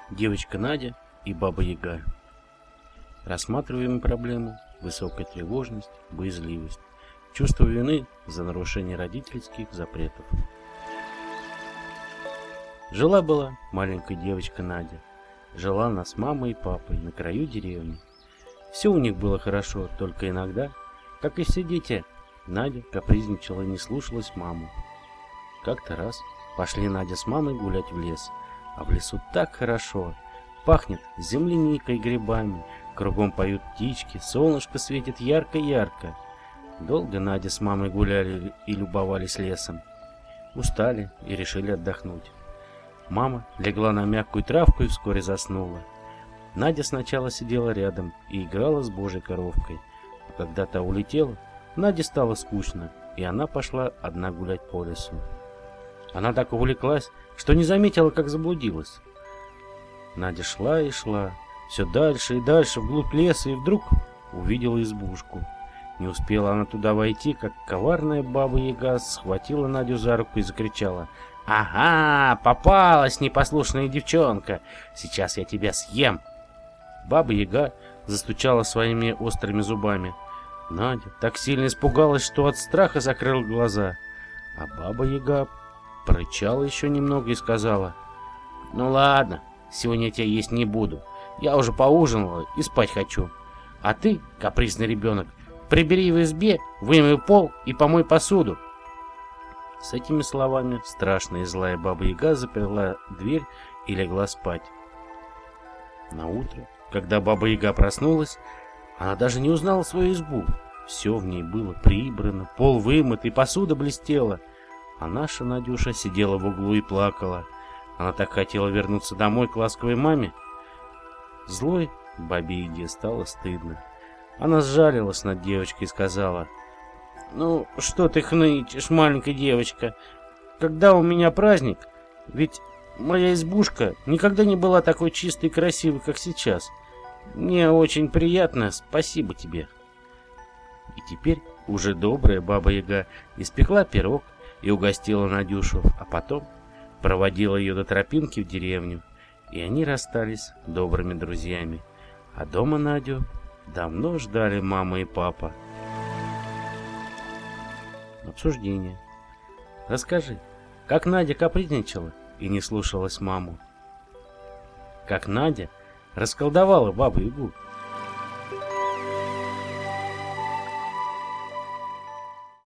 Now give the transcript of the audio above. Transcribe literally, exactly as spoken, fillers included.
Девочка Надя и Баба Яга. Рассматриваем проблему: высокая тревожность, боязливость, чувство вины за нарушение родительских запретов. Жила-была маленькая девочка Надя. Жила она с мамой и папой на краю деревни. Все у них было хорошо, только иногда, как и все дети, Надя капризничала и не слушалась маму. Как-то раз пошли Надя с мамой гулять в лес. А в лесу так хорошо. Пахнет земляникой и грибами. Кругом поют птички. Солнышко светит ярко-ярко. Долго Надя с мамой гуляли и любовались лесом. Устали и решили отдохнуть. Мама легла на мягкую травку и вскоре заснула. Надя сначала сидела рядом и играла с Божьей коровкой. А когда та улетела, Наде стало скучно, и она пошла одна гулять по лесу. Она так увлеклась, что не заметила, как заблудилась. Надя шла и шла, все дальше и дальше вглубь леса, и вдруг увидела избушку. Не успела она туда войти, как коварная Баба Яга схватила Надю за руку и закричала: «Ага, попалась непослушная девчонка! Сейчас я тебя съем!» Баба Яга застучала своими острыми зубами. Надя так сильно испугалась, что от страха закрыла глаза. А Баба Яга порычала еще немного и сказала: «Ну ладно, сегодня я тебя есть не буду. Я уже поужинала и спать хочу. А ты, капризный ребенок, прибери в избе, вымой пол и помой посуду». С этими словами страшная и злая Баба Яга заперла дверь и легла спать. Наутро, когда Баба Яга проснулась, она даже не узнала свою избу. Все в ней было прибрано, пол вымыт и посуда блестела. А наша Надюша сидела в углу и плакала. Она так хотела вернуться домой к ласковой маме. Злой Бабе Яге стало стыдно. Она сжалилась над девочкой и сказала: «Ну, что ты хнычешь, маленькая девочка? Когда у меня праздник? Ведь моя избушка никогда не была такой чистой и красивой, как сейчас. Мне очень приятно, спасибо тебе». И теперь уже добрая Баба Яга испекла пирог и угостила Надюшу, а потом проводила ее до тропинки в деревню, и они расстались добрыми друзьями. А дома Надю давно ждали мама и папа. Обсуждение. Расскажи, как Надя капризничала и не слушалась маму? Как Надя расколдовала Бабу Ягу?